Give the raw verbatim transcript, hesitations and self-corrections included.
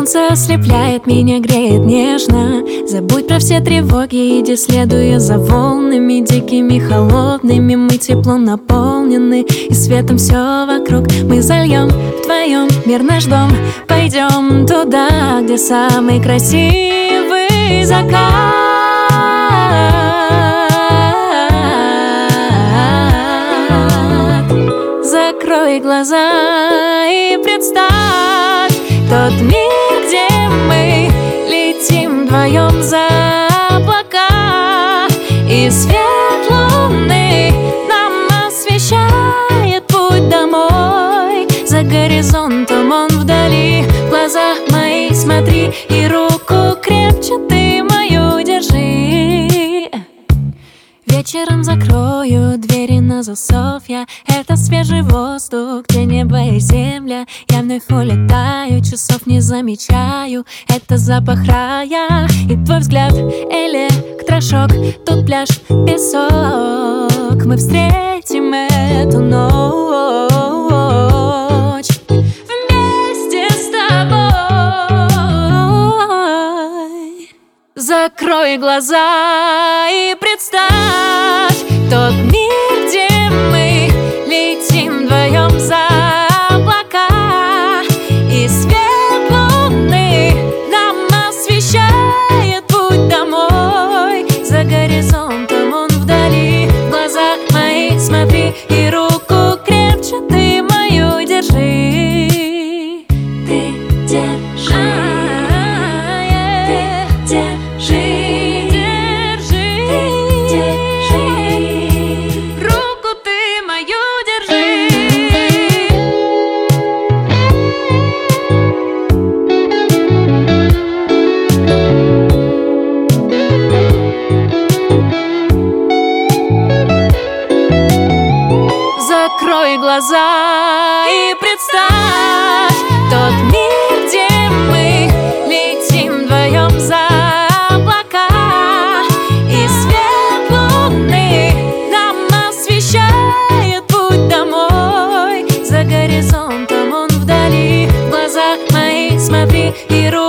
Солнце ослепляет меня, греет нежно. Забудь про все тревоги, иди следуя за волнами дикими, холодными. Мы теплом наполнены, и светом все вокруг. Мы зальем вдвоем мир наш дом. Пойдем туда, где самый красивый закат. Закрой глаза и представь тот мир, где мы летим вдвоем за облака. И свет луны нам освещает путь домой. За горизонтом он вдали. В глаза мои смотри и руку крепче ты мою держи. Вечером закрою двери на засов я. Это свежий воздух, где небо и земля. Я вновь улетаю, часов не замечаю. Это запах рая и твой взгляд, электрошок. Тут пляж, песок. Мы встретим эту ночь вместе с тобой. Закрой глаза и представь тот мир, где мы летим вдвоем за облака. И свет луны нам освещает путь домой. За горизонтом он вдали. В глаза мои смотри и руку крепче ты мою держи. Ты держи, ты держи. Закрой глаза и представь тот мир, где мы летим вдвоем за облака. И свет луны нам освещает путь домой. За горизонтом он вдали. В глаза мои смотри и руки